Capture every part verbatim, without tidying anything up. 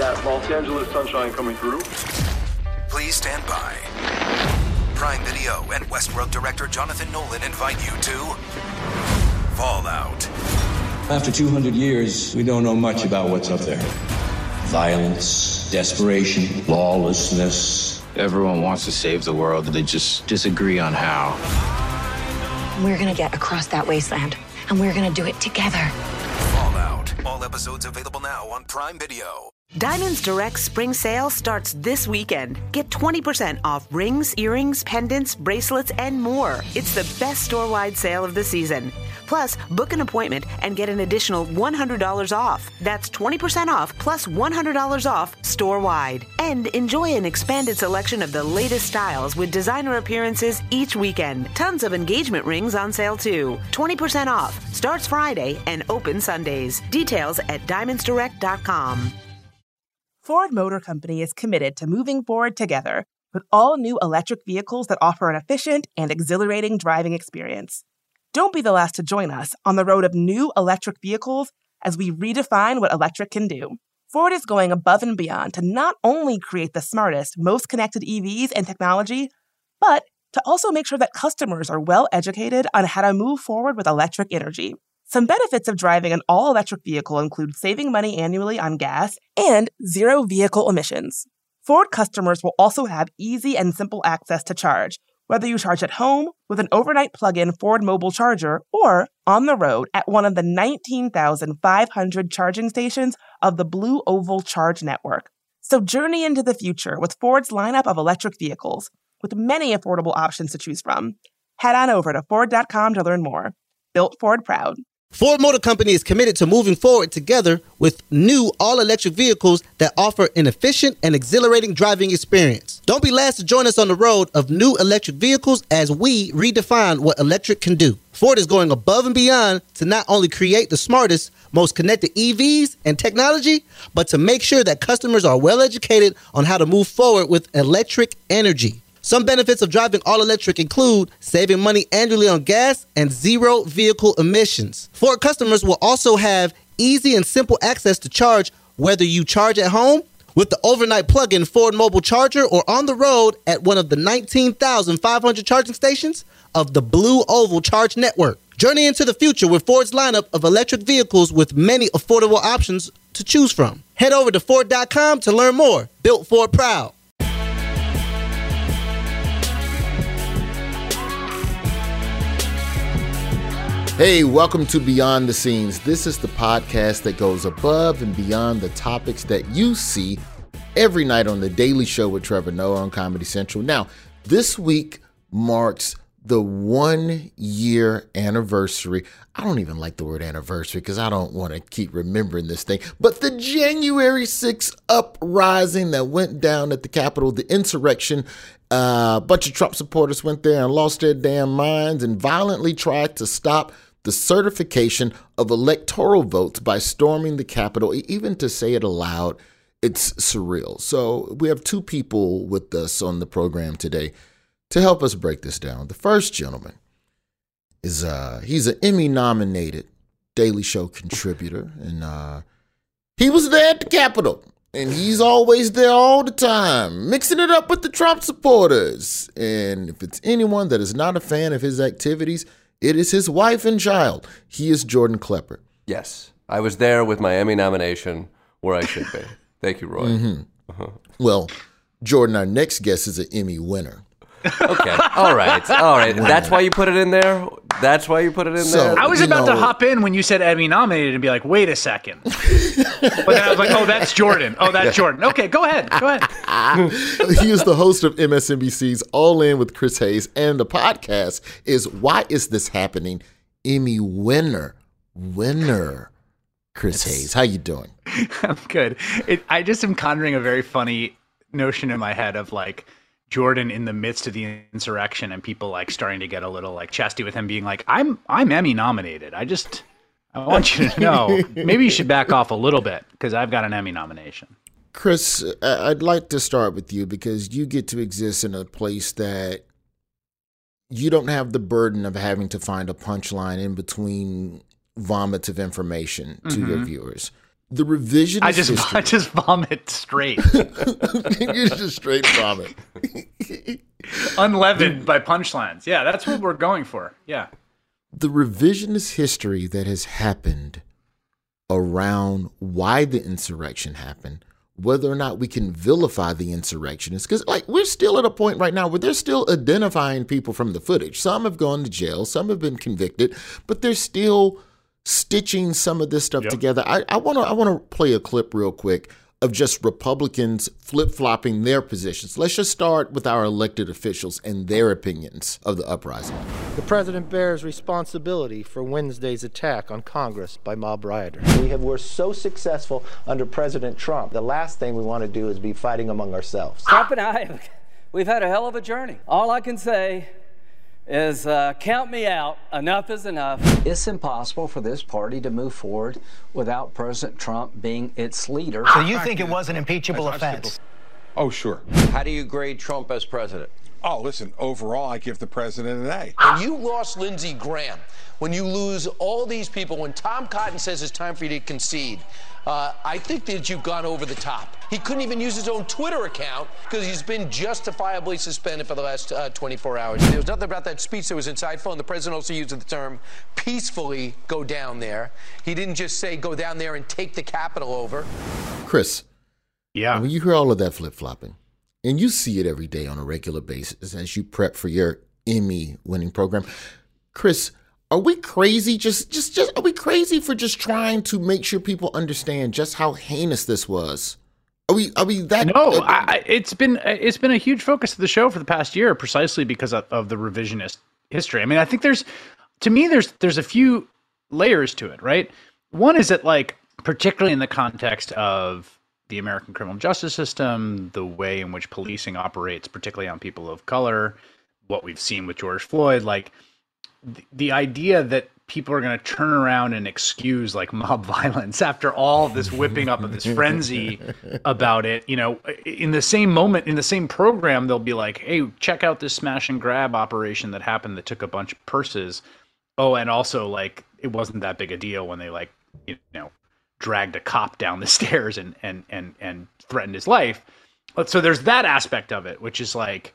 that Los Angeles sunshine coming through. Please stand by. Prime Video and Westworld director Jonathan Nolan invite you to Fallout. After two hundred years, we don't know much about what's up there. Violence, desperation, lawlessness. Everyone wants to save the world, they just disagree on how. We're gonna get across that wasteland, and we're gonna do it together. Fallout. All episodes available now on Prime Video. Diamonds Direct Spring Sale starts this weekend. Get twenty percent off rings, earrings, pendants, bracelets, and more. It's the best store-wide sale of the season. Plus, book an appointment and get an additional one hundred dollars off. That's twenty percent off plus one hundred dollars off store-wide. And enjoy an expanded selection of the latest styles with designer appearances each weekend. Tons of engagement rings on sale too. twenty percent off. Starts Friday and open Sundays. Details at diamonds direct dot com. Ford Motor Company is committed to moving forward together with all new electric vehicles that offer an efficient and exhilarating driving experience. Don't be the last to join us on the road of new electric vehicles as we redefine what electric can do. Ford is going above and beyond to not only create the smartest, most connected E Vs and technology, but to also make sure that customers are well educated on how to move forward with electric energy. Some benefits of driving an all-electric vehicle include saving money annually on gas and zero vehicle emissions. Ford customers will also have easy and simple access to charge, whether you charge at home with an overnight plug-in Ford mobile charger or on the road at one of the nineteen thousand five hundred charging stations of the Blue Oval Charge Network. So journey into the future with Ford's lineup of electric vehicles, with many affordable options to choose from. Head on over to Ford dot com to learn more. Built Ford proud. Ford Motor Company is committed to moving forward together with new all-electric vehicles that offer an efficient and exhilarating driving experience. Don't be last to join us on the road of new electric vehicles as we redefine what electric can do. Ford is going above and beyond to not only create the smartest, most connected E Vs and technology, but to make sure that customers are well educated on how to move forward with electric energy. Some benefits of driving all-electric include saving money annually on gas and zero vehicle emissions. Ford customers will also have easy and simple access to charge, whether you charge at home with the overnight plug-in Ford mobile charger or on the road at one of the nineteen thousand five hundred charging stations of the Blue Oval Charge Network. Journey into the future with Ford's lineup of electric vehicles with many affordable options to choose from. Head over to Ford dot com to learn more. Built Ford proud. Hey, welcome to Beyond the Scenes. This is the podcast that goes above and beyond the topics that you see every night on The Daily Show with Trevor Noah on Comedy Central. Now, this week marks the one-year anniversary. I don't even like the word anniversary because I don't want to keep remembering this thing. But the January sixth uprising that went down at the Capitol, the insurrection, uh, a bunch of Trump supporters went there and lost their damn minds and violently tried to stop the certification of electoral votes by storming the Capitol. Even to say it aloud, it's surreal. So we have two people with us on the program today to help us break this down. The first gentleman is uh, he's an Emmy-nominated Daily Show contributor, and uh, he was there at the Capitol, and he's always there all the time, mixing it up with the Trump supporters. And if it's anyone that is not a fan of his activities, it is his wife and child. He is Jordan Klepper. Yes, I was there with my Emmy nomination where I should be. Thank you, Roy. Mm-hmm. Uh-huh. Well, Jordan, our next guest is an Emmy winner. Okay, all right, all right. That's why you put it in there? That's why you put it in So, there? I was you about know, to hop in when you said Emmy nominated and be like, wait a second. But then I was like, oh, that's Jordan. Oh, that's Jordan. Okay, go ahead. Go ahead. He is the host of M S N B C's All In with Chris Hayes, and the podcast is Why Is This Happening? Emmy winner, winner, Chris Hayes. How you doing? I'm good. It, I just am conjuring a very funny notion in my head of like Jordan in the midst of the insurrection and people like starting to get a little like chesty with him being like, I'm I'm Emmy nominated. I just I want you to know maybe you should back off a little bit because I've got an Emmy nomination. Chris, I'd like to start with you because you get to exist in a place that you don't have the burden of having to find a punchline in between vomits of information to mm-hmm. your viewers. The revisionist I just history. I just vomit straight. You just straight vomit. Unleavened by punchlines. Yeah, that's what we're going for. Yeah. The revisionist history that has happened around why the insurrection happened, whether or not we can vilify the insurrectionists, because like we're still at a point right now where they're still identifying people from the footage. Some have gone to jail, some have been convicted, but they're still stitching some of this stuff yep. together. I, I want to I want to play a clip real quick of just Republicans flip-flopping their positions. Let's just start with our elected officials and their opinions of the uprising. The president bears responsibility for Wednesday's attack on Congress by mob rioters. We have, we're so successful under President Trump. The last thing we want to do is be fighting among ourselves. Trump and I, we've had a hell of a journey. All I can say is uh, count me out. Enough is enough. It's impossible for this party to move forward without President Trump being its leader. So you think it was an impeachable offense? Oh, sure. How do you grade Trump as president? Oh, listen, overall, I give the president an A. When you lost Lindsey Graham, when you lose all these people, when Tom Cotton says it's time for you to concede, uh, I think that you've gone over the top. He couldn't even use his own Twitter account because he's been justifiably suspended for the last uh, twenty-four hours. There was nothing about that speech that was insightful, and the president also used the term peacefully go down there. He didn't just say go down there and take the Capitol over. Chris, yeah, when you hear all of that flip-flopping, and you see it every day on a regular basis as you prep for your Emmy-winning program, Chris, are we crazy? Just, just, just, are we crazy for just trying to make sure people understand just how heinous this was? Are we, are we that? No, uh, I, it's been, it's been a huge focus of the show for the past year, precisely because of, of the revisionist history. I mean, I think there's, to me, there's, there's a few layers to it, right? One is that, like, particularly in the context of the American criminal justice system, the way in which policing operates, particularly on people of color, what we've seen with George Floyd, like, the idea that people are going to turn around and excuse like mob violence after all this whipping up of this frenzy about it, you know, in the same moment, in the same program, they'll be like, hey, check out this smash and grab operation that happened that took a bunch of purses. Oh, and also like, it wasn't that big a deal when they like, you know, dragged a cop down the stairs and, and, and, and threatened his life. But so there's that aspect of it, which is like,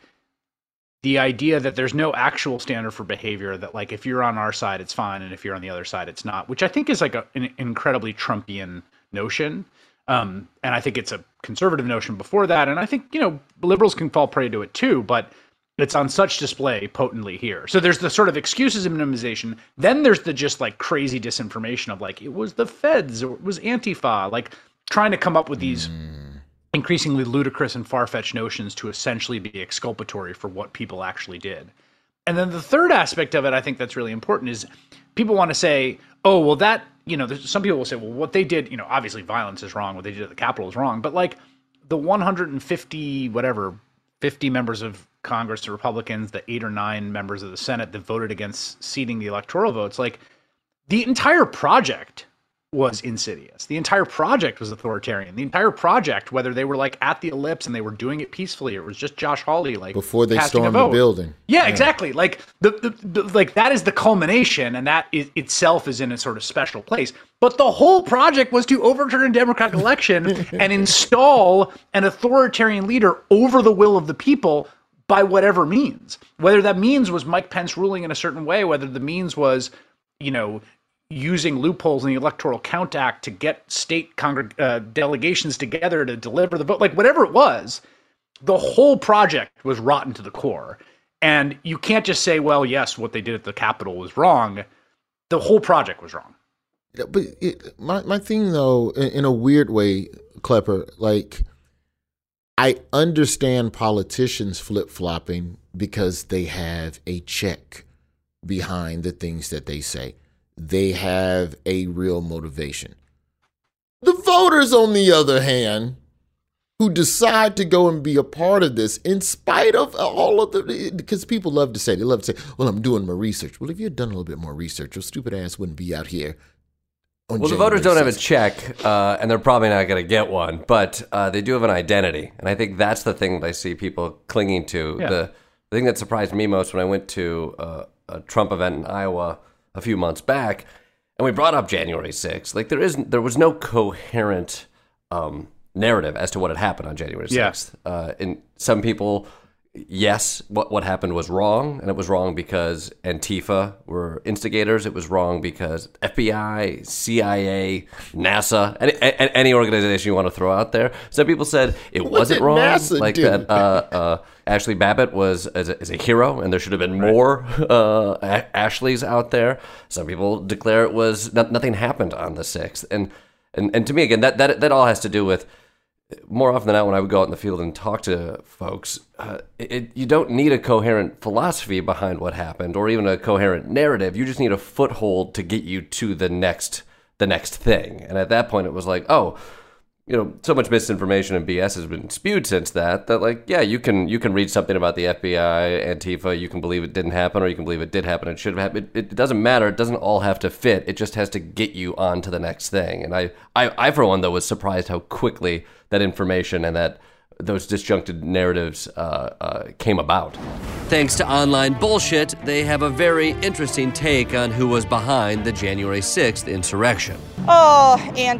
the idea that there's no actual standard for behavior, that like if you're on our side, it's fine, and if you're on the other side, it's not, which I think is like a, an incredibly Trumpian notion. Um, and I think it's a conservative notion before that. And I think, you know, liberals can fall prey to it too, but it's on such display potently here. So there's the sort of excuses and minimization. Then there's the just like crazy disinformation of like, it was the feds or it was Antifa, like trying to come up with these mm. increasingly ludicrous and far-fetched notions to essentially be exculpatory for what people actually did. And then the third aspect of it, I think that's really important, is people want to say, oh, well, that, you know, there's, some people will say, well, what they did, you know, obviously violence is wrong. What they did at the Capitol is wrong. But like the one hundred fifty, whatever, fifty members of Congress, the Republicans, the eight or nine members of the Senate that voted against seating the electoral votes, like the entire project was insidious. The entire project was authoritarian. The entire project, whether they were like at the ellipse and they were doing it peacefully, or it was just Josh Hawley like before they stormed the building. Yeah, yeah, exactly. Like the, the, the like that is the culmination, and that is, itself is in a sort of special place. But the whole project was to overturn a democratic election and install an authoritarian leader over the will of the people by whatever means. Whether that means was Mike Pence ruling in a certain way, whether the means was, you know, using loopholes in the Electoral Count Act to get state congreg- uh, delegations together to deliver the vote, like whatever it was, the whole project was rotten to the core. And you can't just say, well, yes, what they did at the Capitol was wrong. The whole project was wrong. But it, my, my thing, though, in, in a weird way, Klepper, like, I understand politicians flip-flopping because they have a check behind the things that they say. They have a real motivation. The voters, on the other hand, who decide to go and be a part of this in spite of all of the, because people love to say, they love to say, well, I'm doing my research. Well, if you had done a little bit more research, your stupid ass wouldn't be out here. Well, January the voters don't have a check, uh, and they're probably not going to get one, but uh, they do have an identity. And I think that's the thing that I see people clinging to. Yeah. The, the thing that surprised me most when I went to uh, a Trump event in Iowa a few months back, and we brought up January sixth. Like there isn't, there was no coherent um, narrative as to what had happened on January sixth. Yeah. Uh, and some people, yes, what what happened was wrong, and it was wrong because Antifa were instigators. It was wrong because F B I, C I A, NASA, any, any organization you want to throw out there. Some people said it what wasn't wrong, NASA like do? that. Uh, uh, Ashley Babbitt was as a, as a hero, and there should have been more uh, a- Ashleys out there. Some people declare it was not, nothing happened on the sixth, and and and to me again, that that that all has to do with. More often than not, when I would go out in the field and talk to folks, uh, it, you don't need a coherent philosophy behind what happened, or even a coherent narrative. You just need a foothold to get you to the next, the next thing. And at that point, it was like, oh, you know, so much misinformation and B S has been spewed since that. That like, yeah, you can you can read something about the F B I, Antifa, you can believe it didn't happen, or you can believe it did happen and should have happened. It, it doesn't matter. It doesn't all have to fit. It just has to get you on to the next thing. And I, I, I for one, though, was surprised how quickly that information and that those disjuncted narratives uh, uh, came about. Thanks to online bullshit, they have a very interesting take on who was behind the January sixth insurrection. Oh,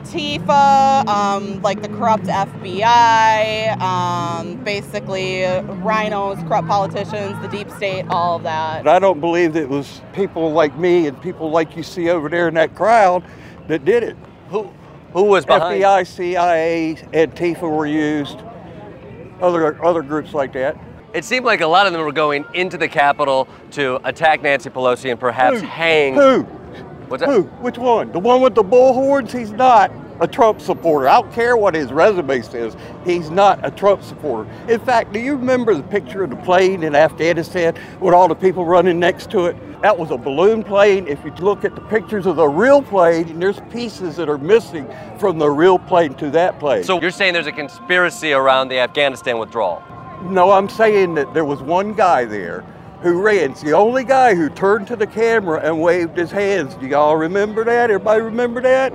Antifa, um, like the corrupt F B I, um, basically rhinos, corrupt politicians, the deep state, all of that. I don't believe it was people like me and people like you see over there in that crowd that did it. Who, who was behind? F B I, C I A, Antifa were used. Other other groups like that. It seemed like a lot of them were going into the Capitol to attack Nancy Pelosi and perhaps Who? hang. Who? What's that? Who? Which one? The one with the bullhorns? He's not a Trump supporter. I don't care what his resume says. He's not a Trump supporter. In fact, do you remember the picture of the plane in Afghanistan with all the people running next to it? That was a balloon plane. If you look at the pictures of the real plane, there's pieces that are missing from the real plane to that plane. So you're saying there's a conspiracy around the Afghanistan withdrawal? No, I'm saying that there was one guy there who ran. It's the only guy who turned to the camera and waved his hands. Do y'all remember that? Everybody remember that?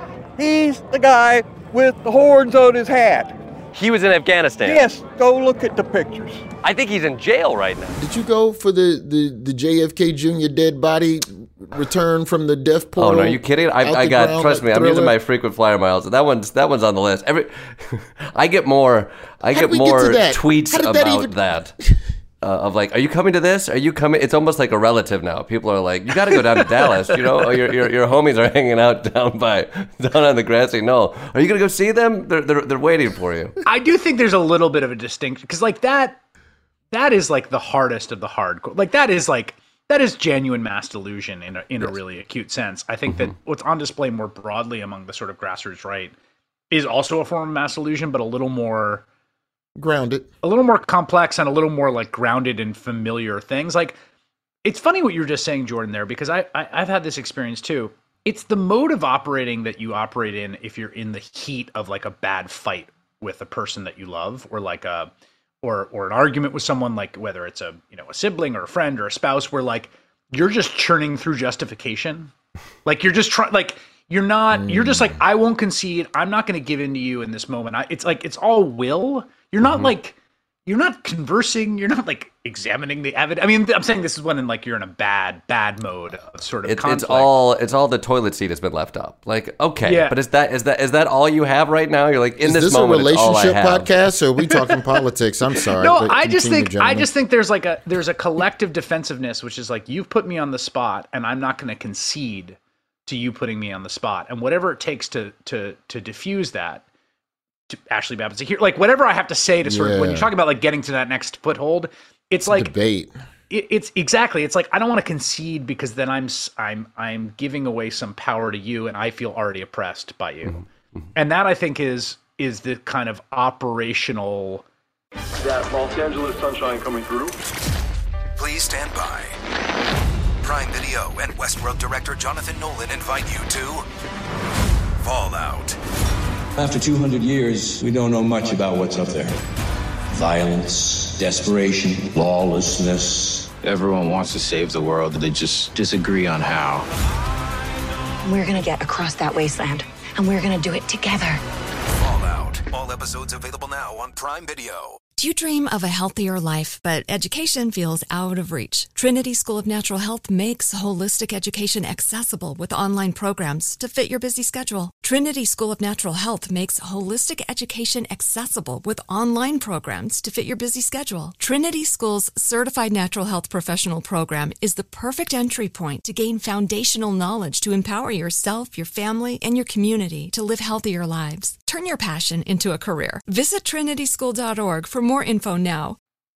He's the guy with the horns on his hat. He was in Afghanistan? Yes, go look at the pictures. I think he's in jail right now. Did you go for the, the, the J F K Junior dead body return from the death portal? Oh, no, are you kidding? I, I got, trust me, I'm using my frequent flyer miles. That one's that one's on the list. Every, I get more, I How get did we more get to that? tweets How did about that even- that. Uh, of like, are you coming to this? Are you coming? It's almost like a relative now. People are like, you got to go down to Dallas. You know, your, your your homies are hanging out down by down on the grassy knoll. Are you gonna go see them? They're they're they're waiting for you. I do think there's a little bit of a distinction because like that, that is like the hardest of the hardcore. Like that is like that is genuine mass delusion in a, in yes. a really acute sense. I think mm-hmm. that what's on display more broadly among the sort of grassroots right is also a form of mass delusion, but a little more. Grounded. A little more complex and a little more like grounded in familiar things. Like, it's funny what you were just saying, Jordan, there, because I, I, I've had this experience too. It's the mode of operating that you operate in if you're in the heat of like a bad fight with a person that you love, or like a, or or an argument with someone, like whether it's a you know a sibling or a friend or a spouse, where like you're just churning through justification, like you're just trying like. You're not, mm. you're just like, I won't concede. I'm not going to give in to you in this moment. I, it's like, it's all will. You're not mm-hmm. like, you're not conversing. You're not like examining the evidence. I mean, I'm saying this is when in like, you're in a bad, bad mode of sort of it, conflict. It's all, it's all the toilet seat has been left up. Like, okay, yeah. but is that, is that, is that all you have right now? You're like, in is this, this moment, a relationship it's all I have. podcast or are we talking politics? I'm sorry. No, but I just think, gentlemen. I just think there's like a, there's a collective defensiveness, which is like, you've put me on the spot and I'm not going to concede to you putting me on the spot, and whatever it takes to to to diffuse that, to Ashley Babbitt's here, like whatever I have to say to sort yeah. of when you're talking about like getting to that next foothold, it's, it's like debate. It, it's exactly. It's like I don't want to concede because then I'm I'm I'm giving away some power to you, and I feel already oppressed by you, mm-hmm. and that I think is is the kind of operational. That Los Angeles sunshine coming through. Please stand by. Prime Video and Westworld director Jonathan Nolan invite you to Fallout. After two hundred years, we don't know much about what's up there. Violence, desperation, lawlessness. Everyone wants to save the world, they just disagree on how. We're gonna get across that wasteland, and we're gonna do it together. Fallout. All episodes available now on Prime Video. Do you dream of a healthier life, but education feels out of reach? Trinity School of Natural Health makes holistic education accessible with online programs to fit your busy schedule. Trinity School of Natural Health makes holistic education accessible with online programs to fit your busy schedule. Trinity School's Certified Natural Health Professional Program is the perfect entry point to gain foundational knowledge to empower yourself, your family, and your community to live healthier lives. Turn your passion into a career. Visit trinity school dot org for more info now.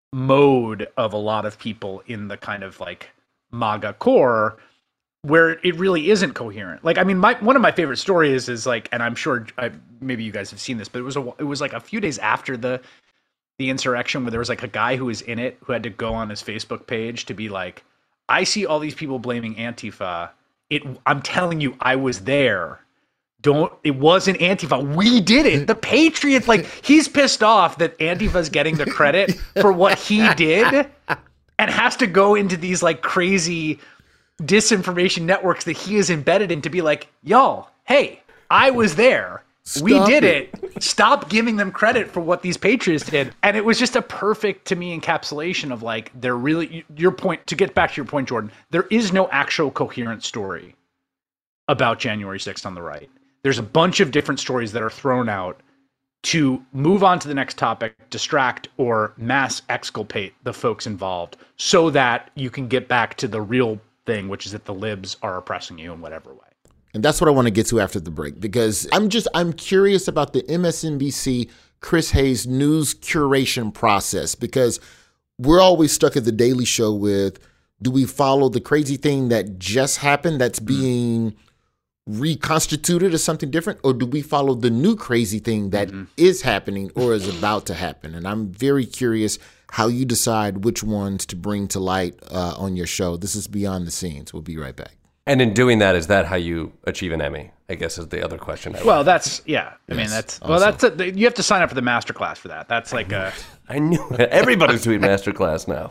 Mode of a lot of people in the kind of like MAGA core where it really isn't coherent. Like, I mean, my, one of my favorite stories is like, and I'm sure I, maybe you guys have seen this, but it was a, it was like a few days after the, the insurrection where there was like a guy who was in it who had to go on his Facebook page to be like, I see all these people blaming Antifa. It, I'm telling you, I was there. Don't, it wasn't Antifa. We did it. The Patriots, like, he's pissed off that Antifa's getting the credit for what he did and has to go into these like crazy disinformation networks that he is embedded in to be like, y'all, hey, I was there. Stop we did it. it. Stop giving them credit for what these Patriots did. And it was just a perfect, to me, encapsulation of like, they're really, your point, to get back to your point, Jordan, there is no actual coherent story about January sixth on the right. There's a bunch of different stories that are thrown out to move on to the next topic, distract, or mass exculpate the folks involved so that you can get back to the real thing, which is that the libs are oppressing you in whatever way. And that's what I want to get to after the break, because I'm just, I'm curious about the M S N B C Chris Hayes news curation process, because we're always stuck at the Daily Show with, do we follow the crazy thing that just happened that's being reconstituted as something different, or do we follow the new crazy thing that mm-hmm. is happening or is about to happen? And I'm very curious how you decide which ones to bring to light uh, on your show. This is Beyond the Scenes. We'll be right back. And in doing that, is that how you achieve an Emmy? I guess is the other question. I well, that's yeah. I yes, mean, that's well, also. that's a, you have to sign up for the masterclass for that. That's like a. I knew it. Everybody's doing masterclass now.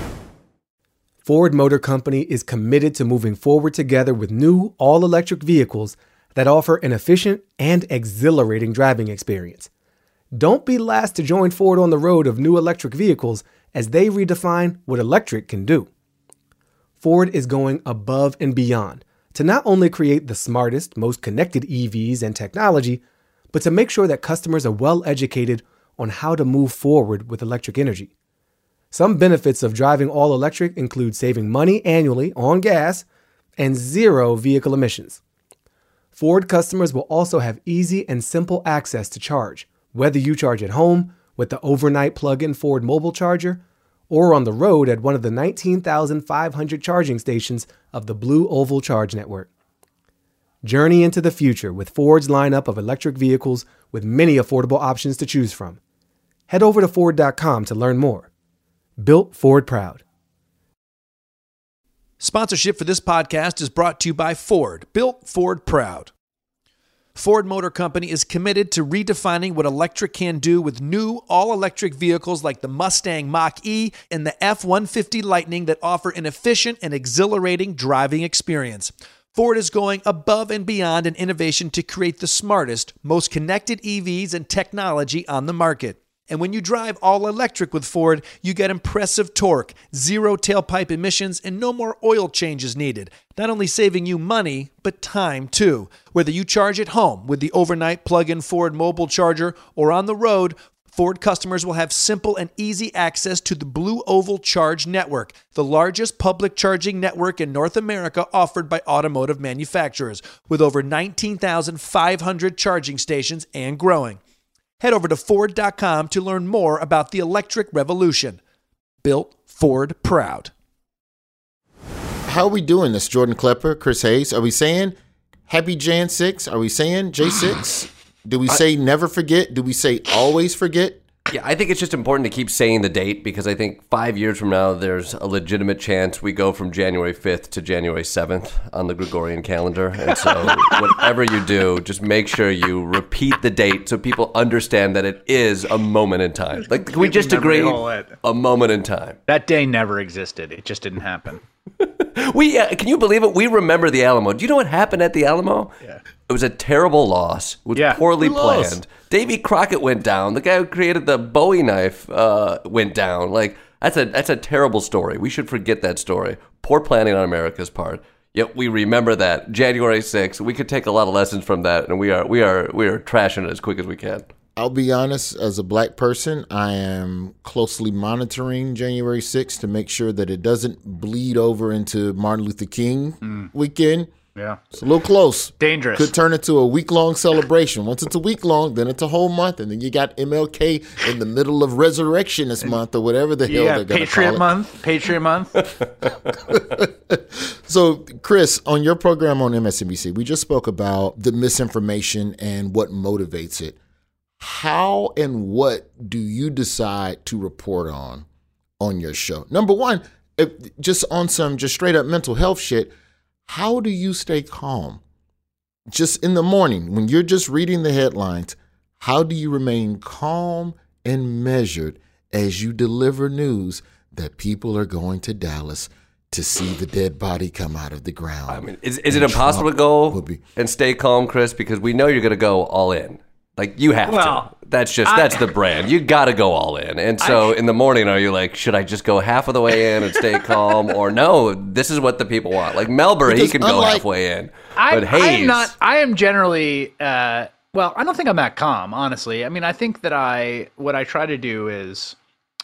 Ford Motor Company is committed to moving forward together with new all-electric vehicles that offer an efficient and exhilarating driving experience. Don't be last to join Ford on the road of new electric vehicles as they redefine what electric can do. Ford is going above and beyond to not only create the smartest, most connected E Vs and technology, but to make sure that customers are well educated on how to move forward with electric energy. Some benefits of driving all electric include saving money annually on gas and zero vehicle emissions. Ford customers will also have easy and simple access to charge, whether you charge at home with the overnight plug-in Ford mobile charger or on the road at one of the nineteen thousand five hundred charging stations of the Blue Oval Charge Network. Journey into the future with Ford's lineup of electric vehicles with many affordable options to choose from. Head over to Ford dot com to learn more. Built Ford proud. Sponsorship for this podcast is brought to you by Ford, built Ford proud. Ford Motor Company is committed to redefining what electric can do with new all-electric vehicles like the Mustang Mach-E and the F one fifty Lightning that offer an efficient and exhilarating driving experience. Ford is going above and beyond in innovation to create the smartest, most connected E Vs and technology on the market. And when you drive all electric with Ford, you get impressive torque, zero tailpipe emissions, and no more oil changes needed. Not only saving you money, but time too. Whether you charge at home with the overnight plug-in Ford mobile charger or on the road, Ford customers will have simple and easy access to the Blue Oval Charge Network, the largest public charging network in North America offered by automotive manufacturers, with over nineteen thousand five hundred charging stations and growing. Head over to Ford dot com to learn more about the electric revolution. Built Ford proud. How are we doing this, Jordan Klepper, Chris Hayes? Are we saying happy Jan six? Are we saying J six? Do we say never forget? Do we say always forget? Yeah, I think it's just important to keep saying the date, because I think five years from now, there's a legitimate chance we go from January fifth to January seventh on the Gregorian calendar. And so whatever you do, just make sure you repeat the date so people understand that it is a moment in time. Like, can we just agree a moment in time? That day never existed. It just didn't happen. We uh, can you believe it? We remember the Alamo. Do you know what happened at the Alamo? Yeah. It was a terrible loss. It was Yeah. poorly Who lost? planned. Davy Crockett went down. The guy who created the Bowie knife uh, went down. Like that's a that's a terrible story. We should forget that story. Poor planning on America's part. Yet we remember that January sixth. We could take a lot of lessons from that, and we are we are we are trashing it as quick as we can. I'll be honest, as a black person, I am closely monitoring January sixth to make sure that it doesn't bleed over into Martin Luther King Mm. weekend. Yeah. It's a little close. Dangerous. Could turn into a week-long celebration. Once it's a week long, then it's a whole month, and then you got M L K in the middle of Resurrection this month or whatever the hell Yeah, they're going to Patriot call it. Month. Patriot Month. So, Chris, on your program on M S N B C, we just spoke about the misinformation and what motivates it. How and what do you decide to report on on your show? Number one, if, just on some just straight up mental health shit, how do you stay calm? Just in the morning, when you're just reading the headlines, how do you remain calm and measured as you deliver news that people are going to Dallas to see the dead body come out of the ground? I mean, is is it impossible to go and stay calm, Chris? Because we know you're going to go all in. Like you have Well, to. That's just I- that's the brand. You got to go all in. And so I- in the morning, are you like, should I just go half of the way in and stay calm, or no? This is what the people want. Like Melbourne, he Because can go unlike- halfway in, I, but I am Hayes, not. I am generally. Uh, well, I don't think I'm that calm, honestly. I mean, I think that I. What I try to do is.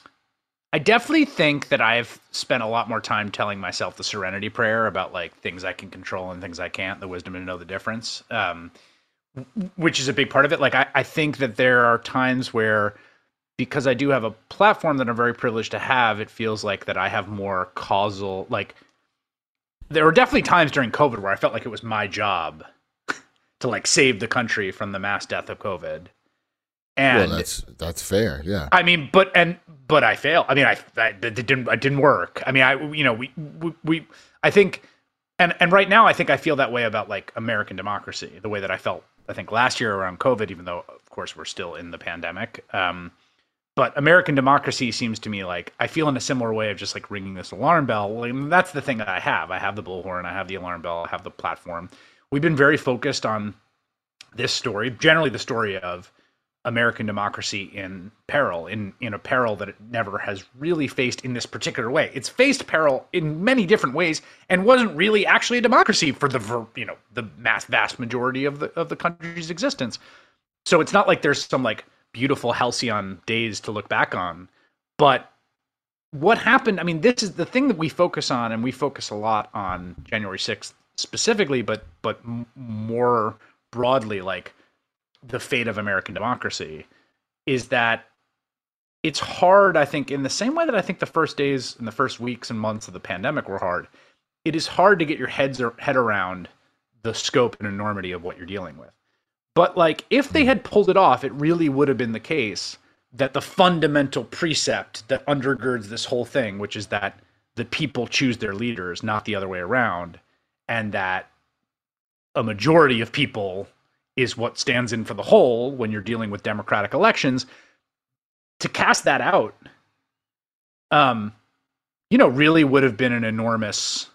I definitely think that I've spent a lot more time telling myself the Serenity Prayer about like things I can control and things I can't. The wisdom to know the difference. Um, which is a big part of it. Like, I, I think that there are times where, because I do have a platform that I'm very privileged to have, it feels like that I have more causal, like, there were definitely times during COVID where I felt like it was my job to like save the country from the mass death of COVID. And well, that's that's fair, yeah. I mean, but and but I failed. I mean, I, I it didn't it didn't work. I mean, I you know we we, we I think, and and right now I think I feel that way about like American democracy, the way that I felt I think last year around COVID, even though of course we're still in the pandemic. Um, but American democracy seems to me like I feel in a similar way of just like ringing this alarm bell. Well, I mean, that's the thing that I have. I have the bullhorn. I have the alarm bell. I have the platform. We've been very focused on this story, generally the story of American democracy in peril, in, in a peril that it never has really faced in this particular way. It's faced peril in many different ways and wasn't really actually a democracy for the, you know, the mass, vast majority of the, of the country's existence. So it's not like there's some like beautiful halcyon days to look back on, but what happened, I mean, this is the thing that we focus on, and we focus a lot on January sixth specifically, but, but m- more broadly, like, the fate of American democracy, is that it's hard, I think, in the same way that I think the first days and the first weeks and months of the pandemic were hard. It is hard to get your heads or, head around the scope and enormity of what you're dealing with. But like, if they had pulled it off, it really would have been the case that the fundamental precept that undergirds this whole thing, which is that the people choose their leaders, not the other way around, and that a majority of people is what stands in for the whole when you're dealing with democratic elections, to cast that out, um, you know, really would have been an enormous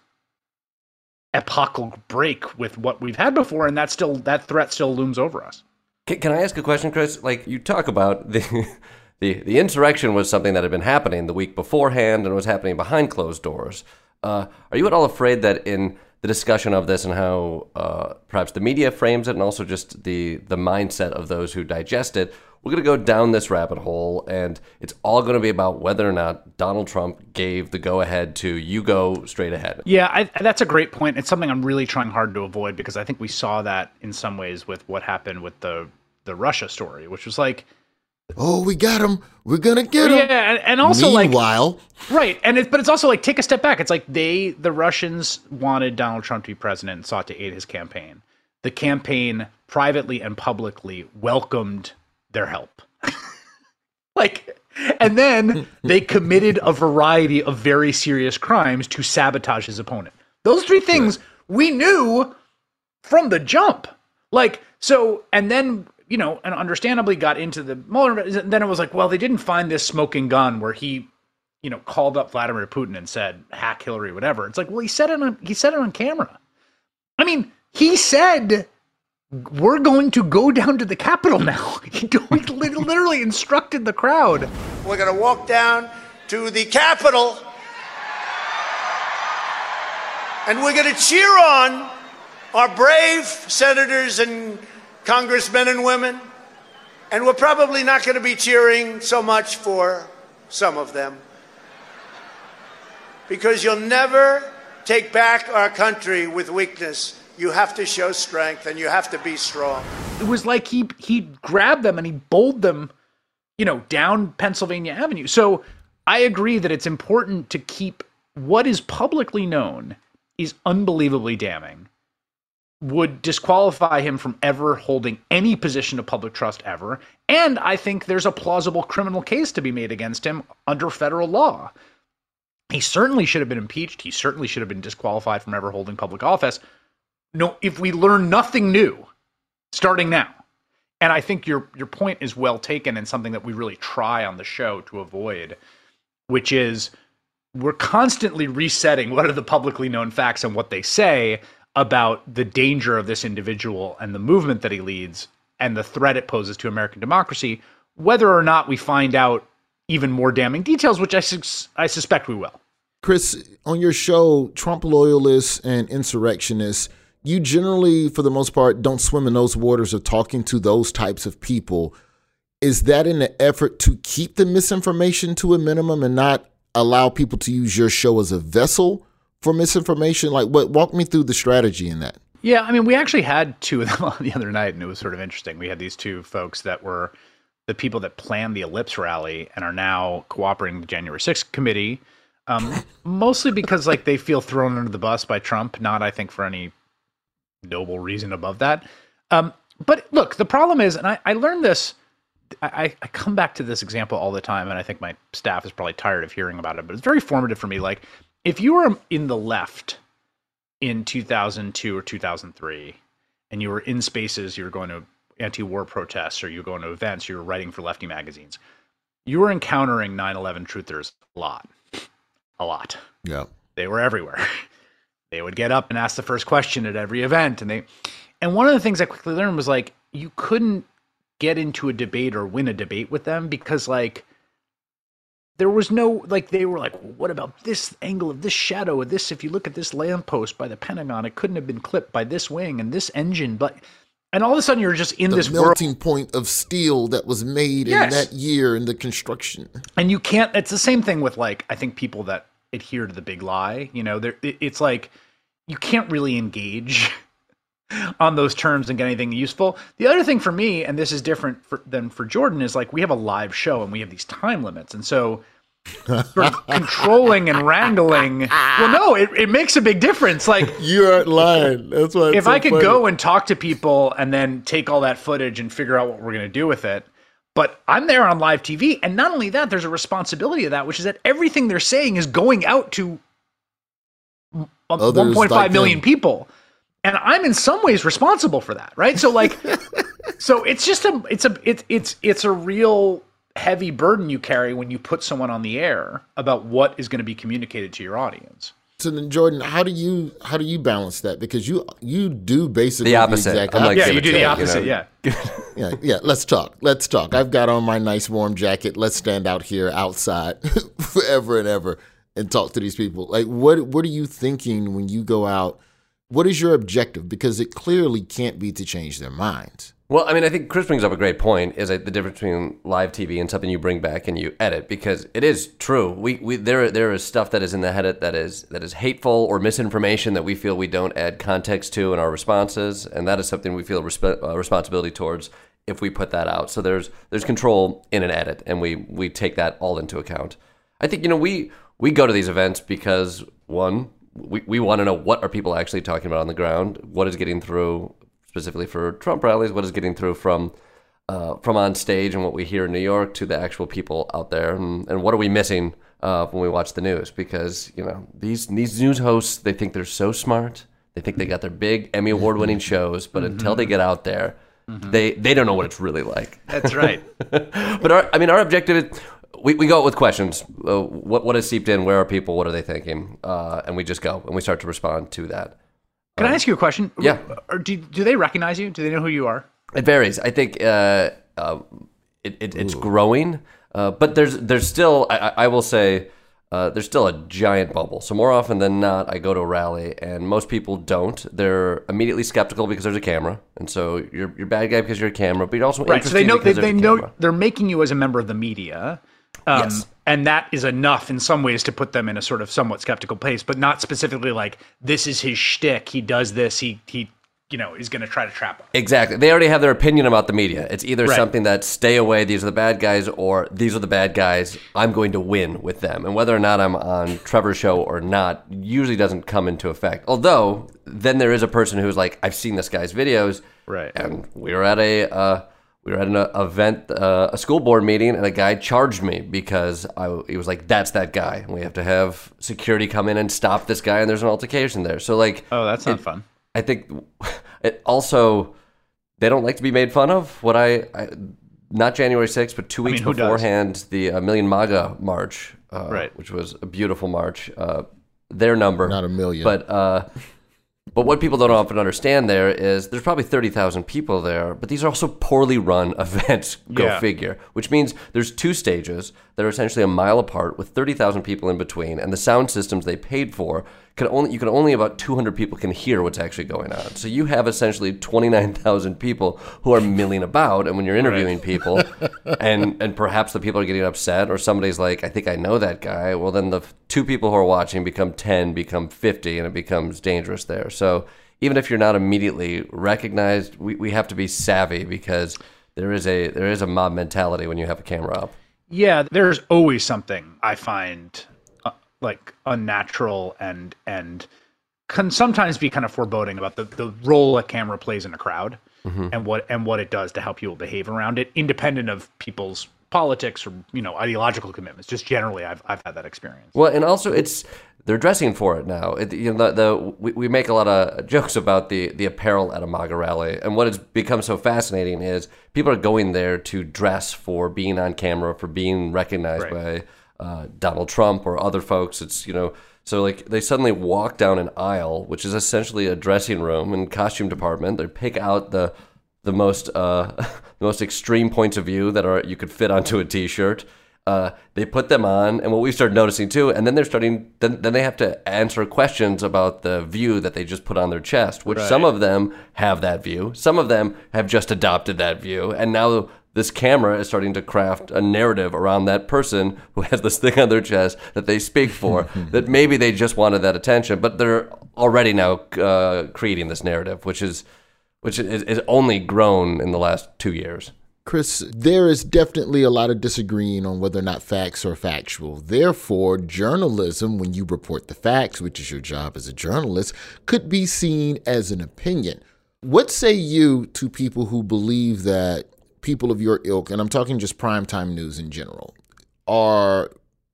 epochal break with what we've had before, and that still that threat still looms over us. Can, can I ask a question, Chris? Like, you talk about the, the the insurrection was something that had been happening the week beforehand and was happening behind closed doors. Uh, are you at all afraid that in the discussion of this and how uh, perhaps the media frames it, and also just the the mindset of those who digest it, we're going to go down this rabbit hole, and it's all going to be about whether or not Donald Trump gave the go-ahead to you go straight ahead? Yeah, I, that's a great point. It's something I'm really trying hard to avoid, because I think we saw that in some ways with what happened with the the Russia story, which was like, oh, we got him. We're going to get him. Yeah, and, and also Meanwhile, like, right. And it, but it's also like, take a step back. It's like they, the Russians wanted Donald Trump to be president and sought to aid his campaign. The campaign privately and publicly welcomed their help. Like, and then they committed a variety of very serious crimes to sabotage his opponent. Those three things we knew from the jump. Like, so, and then, you know, and understandably got into the Mueller, then it was like, well, they didn't find this smoking gun where he, you know, called up Vladimir Putin and said, hack Hillary, whatever. It's like, well, he said it on, he said it on camera. I mean, he said we're going to go down to the Capitol now. He literally instructed the crowd. We're going to walk down to the Capitol, and we're going to cheer on our brave senators and congressmen and women. And we're probably not going to be cheering so much for some of them, because you'll never take back our country with weakness. You have to show strength, and you have to be strong. It was like he he grabbed them and he bowled them, you know, down Pennsylvania Avenue. So I agree that it's important to keep what is publicly known is unbelievably damning, would disqualify him from ever holding any position of public trust ever. And I think there's a plausible criminal case to be made against him under federal law. He certainly should have been impeached. He certainly should have been disqualified from ever holding public office. No, if we learn nothing new starting now. And I think your your point is well taken, and something that we really try on the show to avoid, which is we're constantly resetting what are the publicly known facts and what they say about the danger of this individual and the movement that he leads and the threat it poses to American democracy, whether or not we find out even more damning details, which I, su- I suspect we will. Chris, on your show, Trump loyalists and insurrectionists, you generally, for the most part, don't swim in those waters of talking to those types of people. Is that in an effort to keep the misinformation to a minimum and not allow people to use your show as a vessel for misinformation? Like, what? Walk me through the strategy in that. Yeah, I mean, we actually had two of them on the other night, and it was sort of interesting. We had these two folks that were the people that planned the Ellipse rally and are now cooperating with the January sixth committee, um, mostly because like they feel thrown under the bus by Trump, not, I think, for any noble reason above that. Um, but look, the problem is, and I, I learned this, I, I come back to this example all the time, and I think my staff is probably tired of hearing about it, but it's very formative for me. Like, if you were in the left in two thousand two or two thousand three, and you were in spaces, you were going to anti-war protests, or you were going to events, you were writing for lefty magazines, you were encountering nine eleven truthers a lot. A lot. Yeah. They were everywhere. They would get up and ask the first question at every event. And they, and one of the things I quickly learned was like, you couldn't get into a debate or win a debate with them because like, there was no, like, they were like, well, what about this angle of this shadow of this? If you look at this lamppost by the Pentagon, it couldn't have been clipped by this wing and this engine, but, and all of a sudden you're just in the this melting world. point of steel that was made Yes. in that year in the construction. And you can't, it's the same thing with like, I think people that adhere to the big lie, you know, there, it, it's like, you can't really engage on those terms and get anything useful. The other thing for me, and this is different for, than for Jordan, is like we have a live show and we have these time limits. And so sort of controlling and wrangling, well, no, it, it makes a big difference. Like you aren't lying. That's why. It's if so I could funny. go and talk to people and then take all that footage and figure out what we're going to do with it, but I'm there on live T V. And not only that, there's a responsibility of that, which is that everything they're saying is going out to one point five million people. And I'm in some ways responsible for that. Right. So like, so it's just a, it's a, it's, it's, it's a real heavy burden you carry when you put someone on the air about what is going to be communicated to your audience. So then, Jordan, how do you how do you balance that? Because you you do basically the opposite. The exact I'm like, yeah, you do the opposite. You know? Yeah. yeah, yeah. Let's talk. Let's talk. I've got on my nice warm jacket. Let's stand out here outside forever and ever and talk to these people. Like, what what are you thinking when you go out? What is your objective? Because it clearly can't be to change their minds. Well, I mean, I think Chris brings up a great point, is that the difference between live T V and something you bring back and you edit, because it is true. We, we there there is stuff that is in the edit that is that is hateful or misinformation that we feel we don't add context to in our responses, and that is something we feel resp- uh, responsibility towards if we put that out. So there's there's control in an edit, and we we take that all into account. I think, you know, we we go to these events because, one, we, we want to know what are people actually talking about on the ground, what is getting through specifically for Trump rallies, what is getting through from uh, from on stage and what we hear in New York to the actual people out there, and, and what are we missing uh, when we watch the news? Because, you know, these these news hosts, they think they're so smart, they think they got their big Emmy award-winning shows, but mm-hmm. until they get out there, mm-hmm. they they don't know what it's really like. That's right. But our, I mean, our objective is, we, we go out with questions. Uh, what what has seeped in? Where are people? What are they thinking? Uh, and we just go and we start to respond to that. Can I ask you a question? Yeah. Or do, do they recognize you? Do they know who you are? It varies. I think uh, uh, it, it, it's Ooh. growing, uh, but there's there's still, I, I will say, uh, there's still a giant bubble. So more often than not, I go to a rally, and most people don't. They're immediately skeptical because there's a camera, and so you're you're a bad guy because you're a camera, but you're also right. interesting So they know because they, they there's a know camera. they're making you as a member of the media. Um, yes. And that is enough in some ways to put them in a sort of somewhat skeptical place, but not specifically like this is his shtick. He does this. He he, you know, is going to try to trap him. Exactly. They already have their opinion about the media. It's either Right. something that stay away, these are the bad guys, or these are the bad guys, I'm going to win with them. And whether or not I'm on Trevor's show or not usually doesn't come into effect. Although then there is a person who's like, I've seen this guy's videos, right? And we were at a. Uh, We were at an event, uh, a school board meeting, and a guy charged me because I, he was like, that's that guy. We have to have security come in and stop this guy, and there's an altercation there. So, like... Oh, that's not it, fun. I think it also... They don't like to be made fun of. What I... I not January sixth, but two weeks I mean, who beforehand, does? the uh, Million MAGA March, uh, Right. which was a beautiful march. Uh, their number... Not a million. But... Uh, But what people don't often understand there is there's probably thirty thousand people there, but these are also poorly run events, go Yeah. figure, which means there's two stages that are essentially a mile apart with thirty thousand people in between, and the sound systems they paid for, can only you can only about two hundred people can hear what's actually going on. So you have essentially twenty-nine thousand people who are milling about, and when you're interviewing Right. people, and, and perhaps the people are getting upset, or somebody's like, I think I know that guy, well then the two people who are watching become ten, become fifty, and it becomes dangerous there. So even if you're not immediately recognized, we, we have to be savvy because there is a there is a mob mentality when you have a camera up. Yeah, there's always something I find uh, like unnatural and and can sometimes be kind of foreboding about the, the role a camera plays in a crowd Mhm. and what and what it does to help people behave around it, independent of people's politics or you know ideological commitments. Just generally, I've I've had that experience. Well, and also it's they're dressing for it now. It, you know, the, the we, we make a lot of jokes about the the apparel at a MAGA rally, and what has become so fascinating is people are going there to dress for being on camera, for being recognized Right. by uh, Donald Trump or other folks. It's you know, so like they suddenly walk down an aisle, which is essentially a dressing room and costume department. They pick out the the most uh, the most extreme points of view that are you could fit onto a T-shirt. Uh, they put them on, and what we started noticing too, and then they're starting, then, then they have to answer questions about the view that they just put on their chest, which Right. some of them have that view, some of them have just adopted that view, and now this camera is starting to craft a narrative around that person who has this thing on their chest that they speak for, that maybe they just wanted that attention, but they're already now uh, creating this narrative, which is which is, is only grown in the last two years. Chris, there is definitely a lot of disagreeing on whether or not facts are factual. Therefore, journalism, when you report the facts, which is your job as a journalist, could be seen as an opinion. What say you to people who believe that people of your ilk, and I'm talking just primetime news in general, are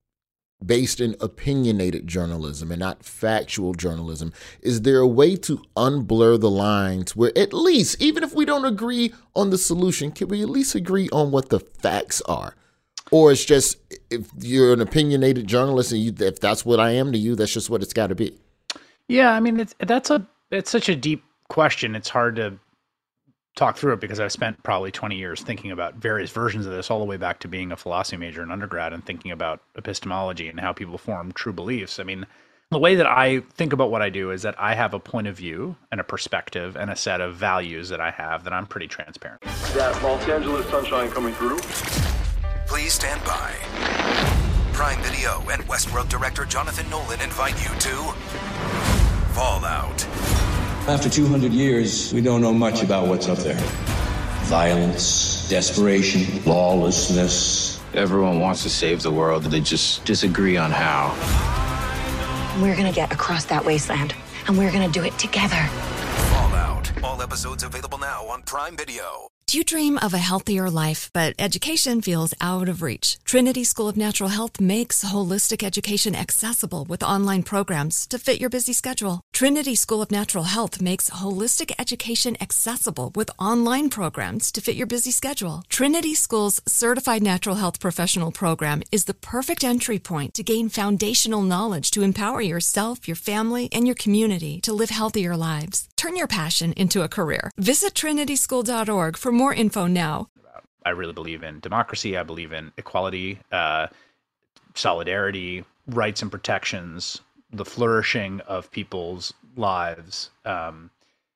based in opinionated journalism and not factual journalism? Is there a way to unblur the lines where at least, even if we don't agree on the solution, can we at least agree on what the facts are? Or it's just, if you're an opinionated journalist and you, if that's what I am to you, that's just what it's got to be? Yeah, I mean, it's that's a it's such a deep question. It's hard to talk through it because I've spent probably twenty years thinking about various versions of this, all the way back to being a philosophy major in undergrad and thinking about epistemology and how people form true beliefs. I mean, the way that I think about what I do is that I have a point of view and a perspective and a set of values that I have that I'm pretty transparent. That Los Angeles sunshine coming through. Please stand by. Prime Video and Westworld director Jonathan Nolan invite you to Fallout. After two hundred years, we don't know much about what's up there. Violence, desperation, lawlessness. Everyone wants to save the world, they just disagree on how. We're gonna get across that wasteland, and we're gonna do it together. Fallout. All episodes available now on Prime Video. Do you dream of a healthier life, but education feels out of reach? Trinity School of Natural Health makes holistic education accessible with online programs to fit your busy schedule. Trinity School of Natural Health makes holistic education accessible with online programs to fit your busy schedule. Trinity School's Certified Natural Health Professional Program is the perfect entry point to gain foundational knowledge to empower yourself, your family, and your community to live healthier lives. Turn your passion into a career. Visit trinity school dot org for more info now. I really believe in democracy. I believe in equality, uh, solidarity, rights and protections, the flourishing of people's lives. Um,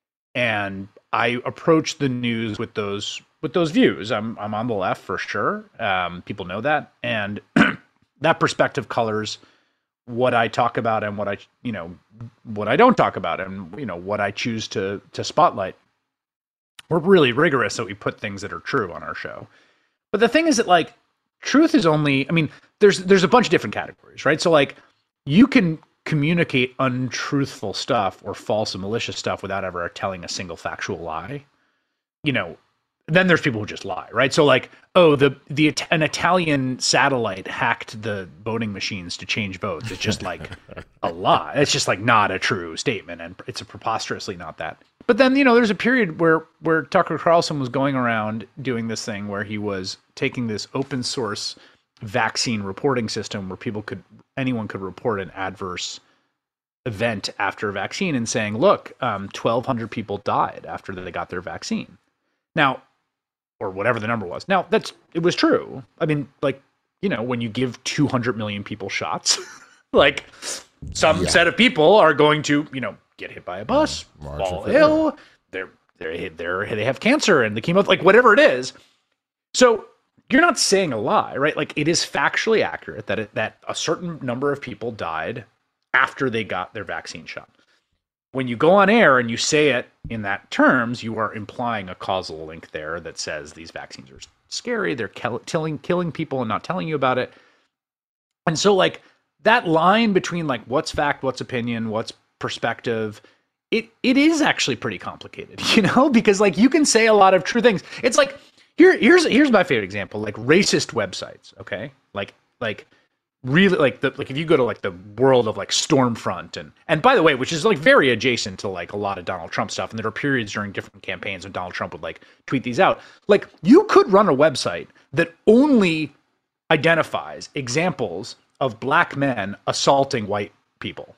and I approach the news with those with those views. I'm I'm on the left for sure. Um, people know that, and that perspective colors what I talk about and what I you know what I don't talk about, and you know what I choose to to spotlight. We're really rigorous that we put things that are true on our show. But the thing is that, like, truth is only, I mean, there's there's a bunch of different categories, right? So, like, you can communicate untruthful stuff or false and malicious stuff without ever telling a single factual lie. You know, then there's people who just lie, right? So, like, oh, the the an Italian satellite hacked the voting machines to change votes. It's just like a lie. It's just like not a true statement, and it's a preposterously not that. But then, you know, there's a period where where Tucker Carlson was going around doing this thing where he was taking this open source vaccine reporting system where people could, anyone could report an adverse event after a vaccine and saying, look, um, twelve hundred people died after they got their vaccine. Now, or whatever the number was. Now, that's, it was true. I mean, like, you know, when you give two hundred million people shots, like some yeah. set of people are going to, you know, get hit by a bus, March fall ill, they're, they're, they're, they have cancer and the chemo, like whatever it is. So you're not saying a lie, right? Like, it is factually accurate that it, that a certain number of people died after they got their vaccine shot. When you go on air and you say it in that terms, you are implying a causal link there that says these vaccines are scary, they're killing killing people and not telling you about it. And so, like, that line between, like, what's fact, what's opinion, what's perspective, it it is actually pretty complicated, you know, because, like, you can say a lot of true things. It's like, here here's here's my favorite example, like racist websites, okay? Like like really, like, the like if you go to, like, the world of, like, Stormfront, and and by the way, which is, like, very adjacent to, like, a lot of Donald Trump stuff, and there are periods during different campaigns when Donald Trump would, like, tweet these out. Like, you could run a website that only identifies examples of black men assaulting white people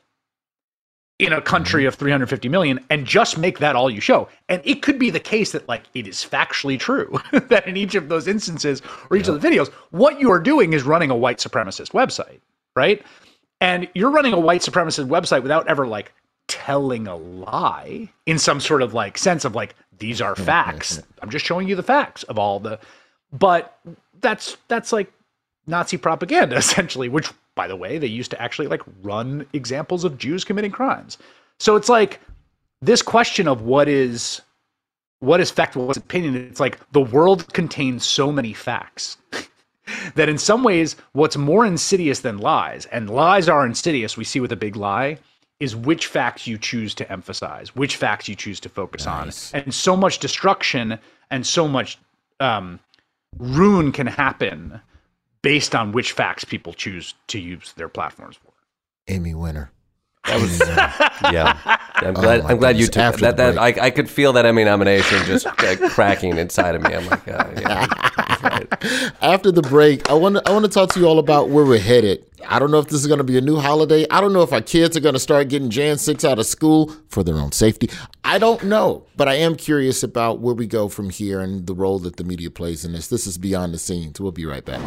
in a country of three hundred fifty million and just make that all you show. And it could be the case that, like, it is factually true that in each of those instances or each yep. of the videos, what you are doing is running a white supremacist website, right? And you're running a white supremacist website without ever, like, telling a lie in some sort of, like, sense of, like, these are facts. I'm just showing you the facts of all the, but that's, that's like Nazi propaganda, essentially, which, by the way, they used to actually, like, run examples of Jews committing crimes. So it's like this question of what is what is fact, what's opinion. It's like the world contains so many facts that in some ways, what's more insidious than lies, and lies are insidious, we see with a big lie, is which facts you choose to emphasize, which facts you choose to focus nice. on. And so much destruction and so much um, ruin can happen based on which facts people choose to use their platforms for. Emmy winner. That was, yeah. I'm glad. Oh I'm glad you took that. That I, I could feel that Emmy nomination just like, cracking inside of me. I'm like, oh, yeah. Right. After the break, I want to I want to talk to you all about where we're headed. I don't know if this is going to be a new holiday. I don't know if our kids are going to start getting January sixth out of school for their own safety. I don't know, but I am curious about where we go from here and the role that the media plays in this. This is Beyond the Scenes. We'll be right back.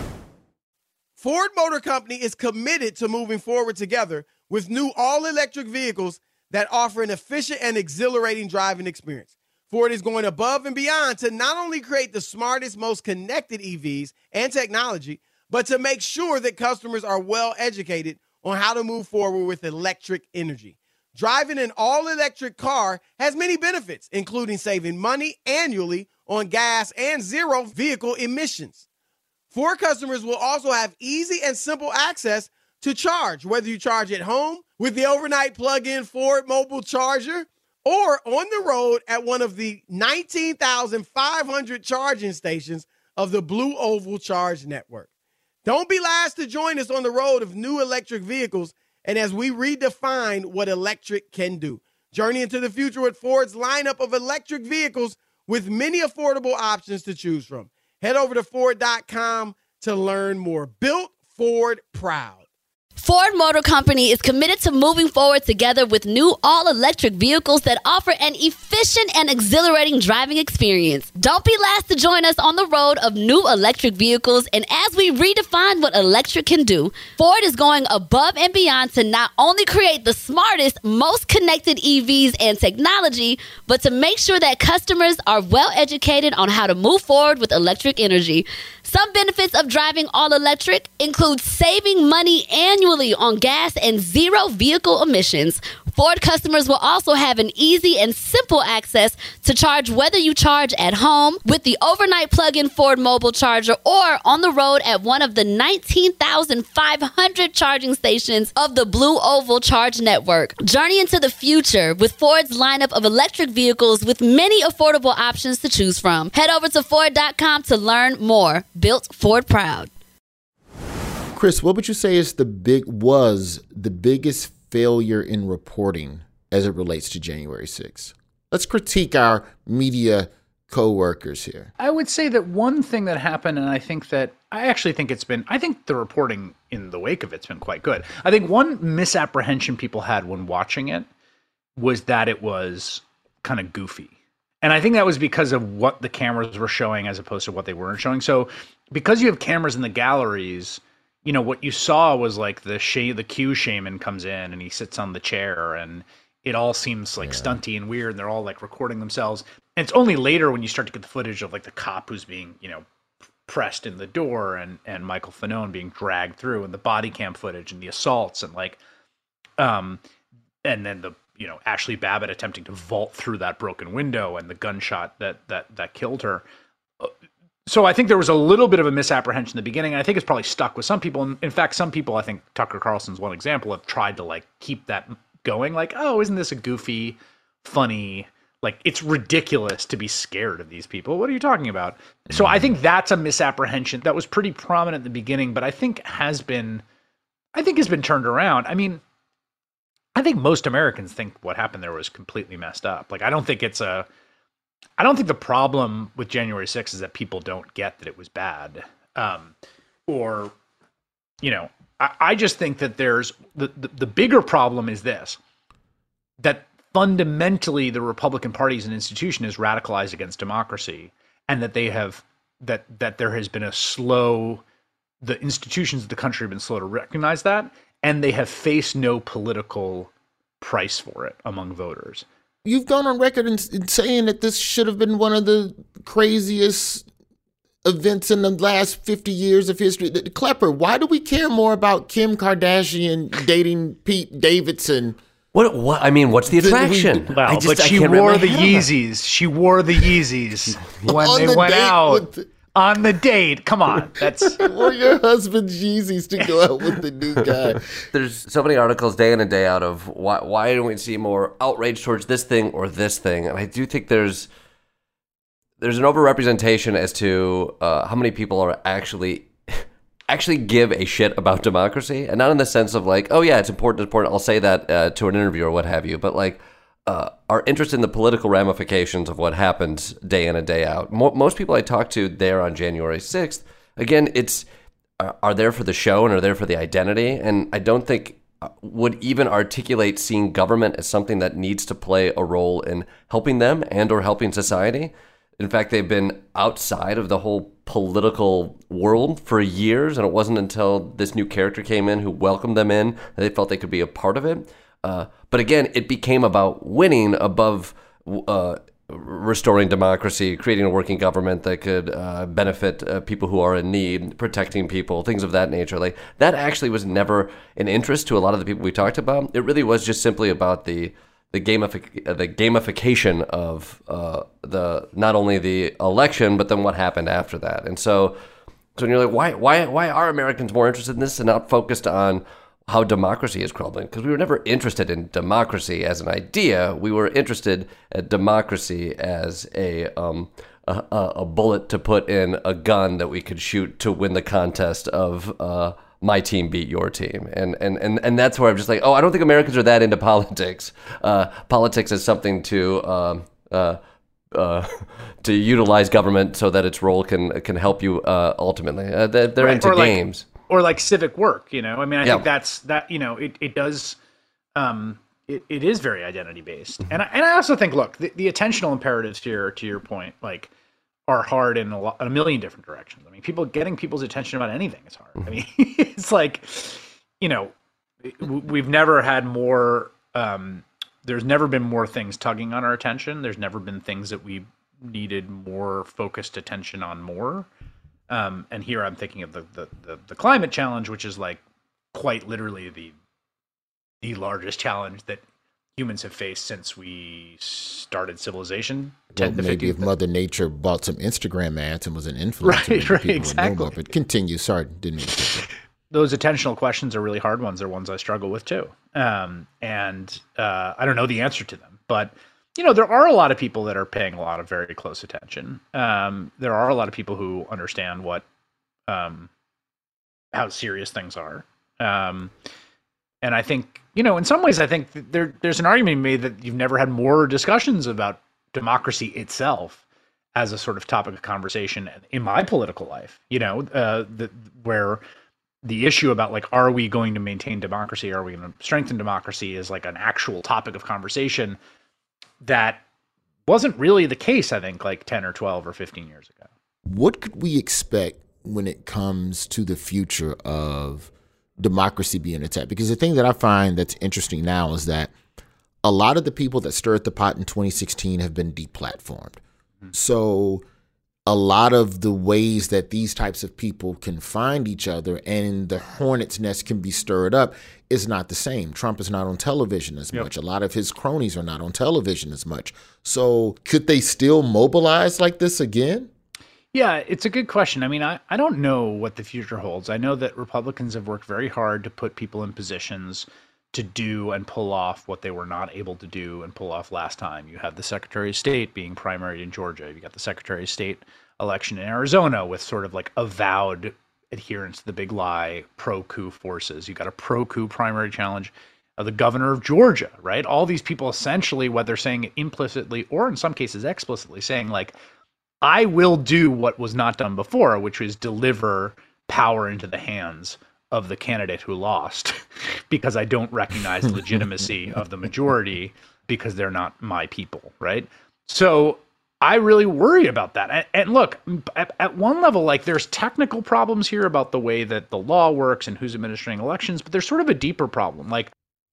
Ford Motor Company is committed to moving forward together with new all-electric vehicles that offer an efficient and exhilarating driving experience. Ford is going above and beyond to not only create the smartest, most connected E Vs and technology, but to make sure that customers are well educated on how to move forward with electric energy. Driving an all-electric car has many benefits, including saving money annually on gas and zero vehicle emissions. Ford customers will also have easy and simple access to charge, whether you charge at home with the overnight plug-in Ford mobile charger or on the road at one of the nineteen thousand five hundred charging stations of the Blue Oval Charge Network. Don't be last to join us on the road of new electric vehicles and as we redefine what electric can do. Journey into the future with Ford's lineup of electric vehicles with many affordable options to choose from. Head over to Ford dot com to learn more. Built Ford proud. Ford Motor Company is committed to moving forward together with new all-electric vehicles that offer an efficient and exhilarating driving experience. Don't be last to join us on the road of new electric vehicles, and as we redefine what electric can do, Ford is going above and beyond to not only create the smartest, most connected E Vs and technology, but to make sure that customers are well educated on how to move forward with electric energy. Some benefits of driving all-electric include saving money annually on gas and zero vehicle emissions. Ford customers will also have an easy and simple access to charge whether you charge at home with the overnight plug-in Ford mobile charger or on the road at one of the nineteen thousand five hundred charging stations of the Blue Oval Charge Network. Journey into the future with Ford's lineup of electric vehicles with many affordable options to choose from. Head over to Ford dot com to learn more. Built Ford proud. Chris, what would you say is the big was the biggest failure in reporting as it relates to January sixth? Let's critique our media co-workers here. I would say that one thing that happened, and I think that I actually think it's been, I think the reporting in the wake of it's been quite good. I think one misapprehension people had when watching it was that it was kind of goofy. And I think that was because of what the cameras were showing as opposed to what they weren't showing. So because you have cameras in the galleries, you know, what you saw was like the sh- the Q shaman comes in and he sits on the chair and it all seems like yeah. stunty and weird. And they're all like recording themselves. And it's only later when you start to get the footage of like the cop who's being, you know, pressed in the door and, and Michael Fanone being dragged through and the body cam footage and the assaults and like, um, and then the, you know, Ashley Babbitt attempting to vault through that broken window and the gunshot that that that killed her. So I think there was a little bit of a misapprehension in the beginning. And I think it's probably stuck with some people. In fact, some people, I think Tucker Carlson's one example, have tried to like keep that going. Like, oh, isn't this a goofy, funny, like it's ridiculous to be scared of these people. What are you talking about? So I think that's a misapprehension that was pretty prominent in the beginning, but I think has been, I think has been turned around. I mean, I think most Americans think what happened there was completely messed up. Like, I don't think it's a, I don't think the problem with January sixth is that people don't get that it was bad. Um, or, you know, I, I just think that there's, the, the, the bigger problem is this, that fundamentally the Republican Party as an institution is radicalized against democracy, and that they have, that, that there has been a slow, the institutions of the country have been slow to recognize that. And they have faced no political price for it among voters. You've gone on record in, in saying that this should have been one of the craziest events in the last fifty years of history. Klepper, why do we care more about Kim Kardashian dating Pete Davidson? What? What? I mean, what's the attraction? Well, just, but she wore the Yeezys. She wore the Yeezys when they the went out. The- On the date, come on. That's or your husband's Yeezys to go out with the new guy. There's so many articles day in and day out of why why don't we see more outrage towards this thing or this thing, and I do think there's there's an overrepresentation as to uh, how many people are actually actually give a shit about democracy, and not in the sense of like, oh yeah, it's important, it's important. I'll say that uh, to an interview or what have you, but like. Uh, are interested in the political ramifications of what happens day in and day out. Mo- most people I talk to there on January sixth, again, it's uh, are there for the show and are there for the identity. And I don't think uh, would even articulate seeing government as something that needs to play a role in helping them and or helping society. In fact, they've been outside of the whole political world for years. And it wasn't until this new character came in who welcomed them in that they felt they could be a part of it. Uh, but again, it became about winning above uh, restoring democracy, creating a working government that could uh, benefit uh, people who are in need, protecting people, things of that nature. Like that actually was never an interest to a lot of the people we talked about. It really was just simply about the the gamific- the gamification of uh, the not only the election, but then what happened after that. And so, so when you're like, why why why are Americans more interested in this and not focused on how democracy is crumbling, because we were never interested in democracy as an idea. We were interested at democracy as a um, a, a bullet to put in a gun that we could shoot to win the contest of uh, my team beat your team. And, and, and, and that's where I'm just like, oh, I don't think Americans are that into politics. Uh, politics is something to um, uh, uh, to utilize government so that its role can can help you uh, ultimately. Uh, they're they're Right, into or like- games. Or like civic work, you know. I mean, I Yeah. think that's that. You know, it, it does. Um, it, it is very identity based, and I, and I also think, look, the, the attentional imperatives here, to your point, like, are hard in a, lot, a million different directions. I mean, people getting people's attention about anything is hard. I mean, it's like, you know, we've never had more. Um, there's never been more things tugging on our attention. There's never been things that we needed more focused attention on more. Um, and here I'm thinking of the, the, the, the climate challenge, which is like quite literally the the largest challenge that humans have faced since we started civilization. Well, maybe if Mother Nature bought some Instagram ads and was an influencer, Right, maybe right, people would know exactly. more. But continue. Sorry, didn't mean to. Those attentional questions are really hard ones. They're ones I struggle with too. Um, and uh, I don't know the answer to them, but you know, there are a lot of people that are paying a lot of very close attention. Um, there are a lot of people who understand what, um, how serious things are. Um, and I think, you know, in some ways, I think that there, there's an argument made that you've never had more discussions about democracy itself as a sort of topic of conversation in my political life, you know, uh, the, where the issue about like, are we going to maintain democracy? Are we going to strengthen democracy is like an actual topic of conversation that wasn't really the case, I think, like ten or twelve or fifteen years ago. What could we expect when it comes to the future of democracy being attacked? Because the thing that I find that's interesting now is that a lot of the people that stirred the pot in twenty sixteen have been deplatformed. Mm-hmm. So a lot of the ways that these types of people can find each other and the hornet's nest can be stirred up is not the same. Trump is not on television as Yep. much. A lot of his cronies are not on television as much. So could they still mobilize like this again? Yeah, it's a good question. I mean, I, I don't know what the future holds. I know that Republicans have worked very hard to put people in positions to do and pull off what they were not able to do and pull off last time. You have the Secretary of State being primaried in Georgia. You got the Secretary of State election in Arizona with sort of like avowed adherence to the big lie, pro-coup forces. You got a pro-coup primary challenge of the governor of Georgia, right? All these people essentially, whether saying it implicitly or in some cases explicitly, saying like, I will do what was not done before, which was deliver power into the hands of the candidate who lost because I don't recognize the legitimacy of the majority because they're not my people, right? So I really worry about that. And, and look, at, at one level, like there's technical problems here about the way that the law works and who's administering elections, but there's sort of a deeper problem. Like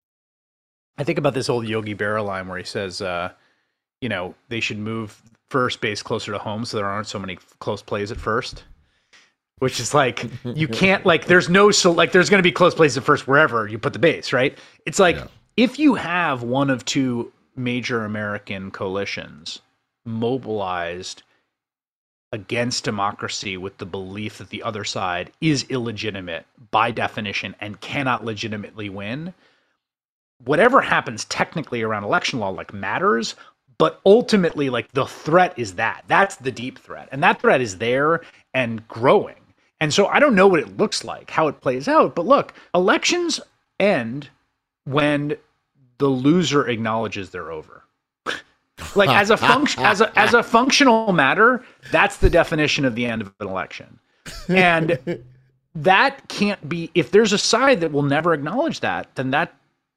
I think about this old Yogi Berra line where he says, uh, you know, they should move first base closer to home so there aren't so many close plays at first. Which is like, you can't like, there's no, so like, there's going to be close plays at first wherever you put the base, right? It's like, yeah. If you have one of two major American coalitions mobilized against democracy with the belief that the other side is illegitimate by definition and cannot legitimately win, whatever happens technically around election law like matters, but ultimately like the threat is that. That's the deep threat. And that threat is there and growing. And so I don't know what it looks like, how it plays out, but look, elections end when the loser acknowledges they're over. Like as a function, as a as a functional matter, that's the definition of the end of an election. And that can't be, if there's a side that will never acknowledge that, then that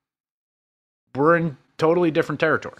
we're in totally different territory.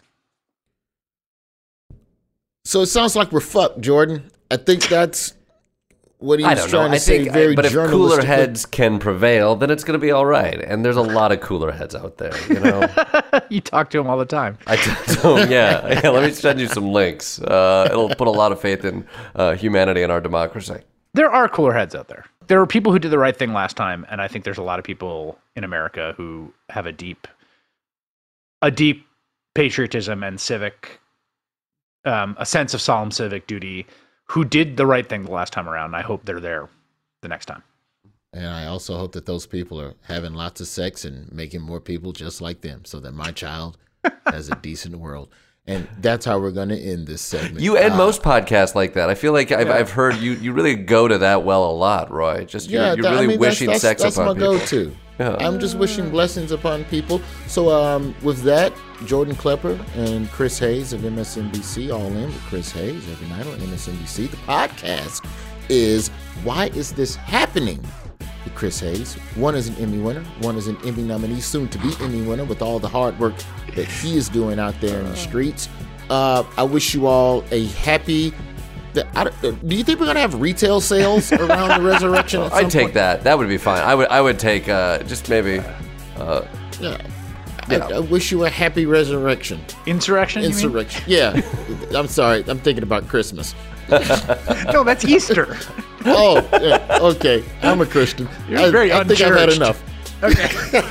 So it sounds like we're fucked, Jordan. I think that's what he I was don't trying know. to I say. think, Very but if cooler journalistically. heads can prevail, then it's going to be all right. And there's a lot of cooler heads out there, you know. You talk to him all the time. I talk to him, yeah. yeah. Let me send you some links. Uh, it'll put a lot of faith in uh, humanity and our democracy. There are cooler heads out there. There are people who did the right thing last time, and I think there's a lot of people in America who have a deep, a deep patriotism and civic, um, a sense of solemn civic duty, who did the right thing the last time around. I hope they're there the next time. And I also hope that those people are having lots of sex and making more people just like them so that my child has a decent world. And that's how we're going to end this segment. You end uh, most podcasts like that. I feel like I've, yeah. I've heard you, you really go to that well a lot, Roy. Just you're, yeah, you're that, really I mean, wishing that's, that's, sex that's upon my people. go-to. Yeah. I'm just wishing blessings upon people. So um, with that, Jordan Klepper and Chris Hayes of M S N B C, All In with Chris Hayes every night on M S N B C. The podcast is Why Is This Happening? With Chris Hayes. One is an Emmy winner. One is an Emmy nominee, soon to be Emmy winner, with all the hard work that he is doing out there in the streets. Uh, I wish you all a happy. I, do you think we're gonna have retail sales around the resurrection? At some I'd take point? that. That would be fine. I would. I would take uh, just maybe. Uh, yeah. I, I wish you a happy resurrection. Insurrection? Insurrection. Yeah. I'm sorry. I'm thinking about Christmas. No, that's Easter. Oh, yeah. Okay. I'm a Christian. You're I, very I think I've had enough. Okay.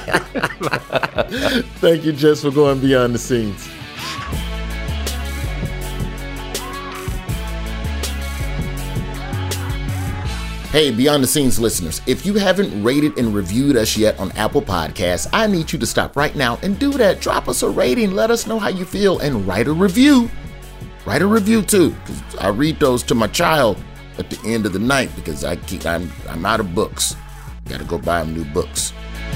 Thank you, Jess, for going beyond the scenes. Hey, Beyond the Scenes listeners, if you haven't rated and reviewed us yet on Apple Podcasts, I need you to stop right now and do that. Drop us a rating, let us know how you feel, and write a review. Write a review too, because I read those to my child at the end of the night because I keep I'm I'm out of books. Got to go buy him new books.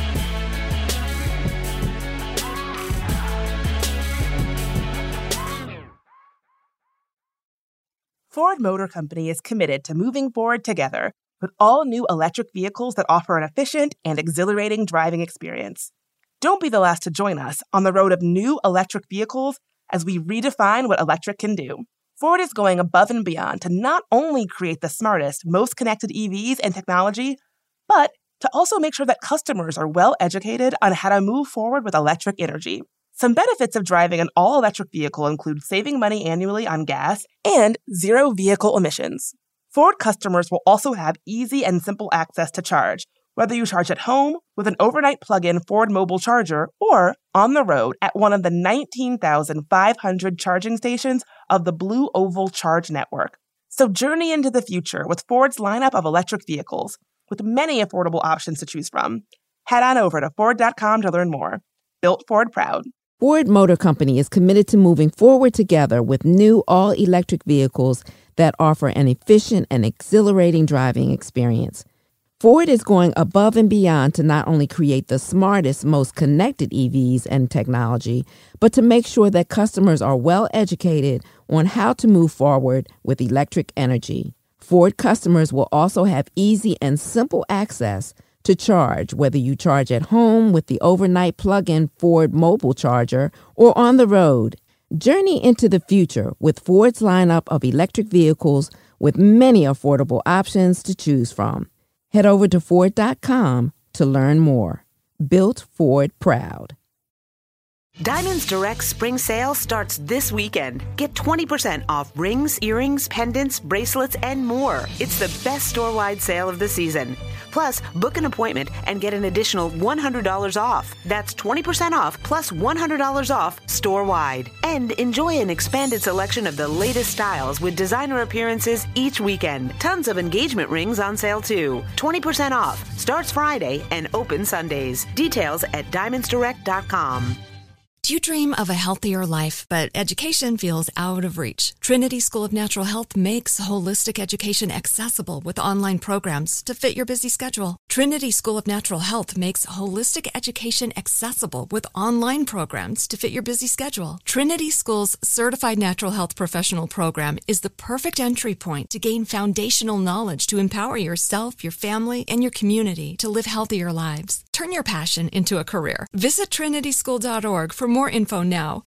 Ford Motor Company is committed to moving forward together with all new electric vehicles that offer an efficient and exhilarating driving experience. Don't be the last to join us on the road of new electric vehicles as we redefine what electric can do. Ford is going above and beyond to not only create the smartest, most connected E Vs and technology, but to also make sure that customers are well educated on how to move forward with electric energy. Some benefits of driving an all-electric vehicle include saving money annually on gas and zero vehicle emissions. Ford customers will also have easy and simple access to charge, whether you charge at home with an overnight plug-in Ford mobile charger or on the road at one of the nineteen thousand five hundred charging stations of the Blue Oval Charge Network. So journey into the future with Ford's lineup of electric vehicles, with many affordable options to choose from. Head on over to Ford dot com to learn more. Built Ford proud. Ford Motor Company is committed to moving forward together with new all-electric vehicles that offer an efficient and exhilarating driving experience. Ford is going above and beyond to not only create the smartest, most connected E Vs and technology, but to make sure that customers are well educated on how to move forward with electric energy. Ford customers will also have easy and simple access to charge, whether you charge at home with the overnight plug-in Ford mobile charger or on the road. Journey into the future with Ford's lineup of electric vehicles with many affordable options to choose from. Head over to Ford dot com to learn more. Built Ford proud. Diamonds Direct Spring Sale starts this weekend. Get twenty percent off rings, earrings, pendants, bracelets, and more. It's the best store-wide sale of the season. Plus, book an appointment and get an additional one hundred dollars off. That's twenty percent off plus one hundred dollars off store-wide. And enjoy an expanded selection of the latest styles with designer appearances each weekend. Tons of engagement rings on sale too. twenty percent off. Starts Friday and open Sundays. Details at diamonds direct dot com. Do you dream of a healthier life, but education feels out of reach? Trinity School of Natural Health makes holistic education accessible with online programs to fit your busy schedule. Trinity School of Natural Health makes holistic education accessible with online programs to fit your busy schedule. Trinity School's Certified Natural Health Professional Program is the perfect entry point to gain foundational knowledge to empower yourself, your family, and your community to live healthier lives. Turn your passion into a career. Visit trinity school dot org for more info now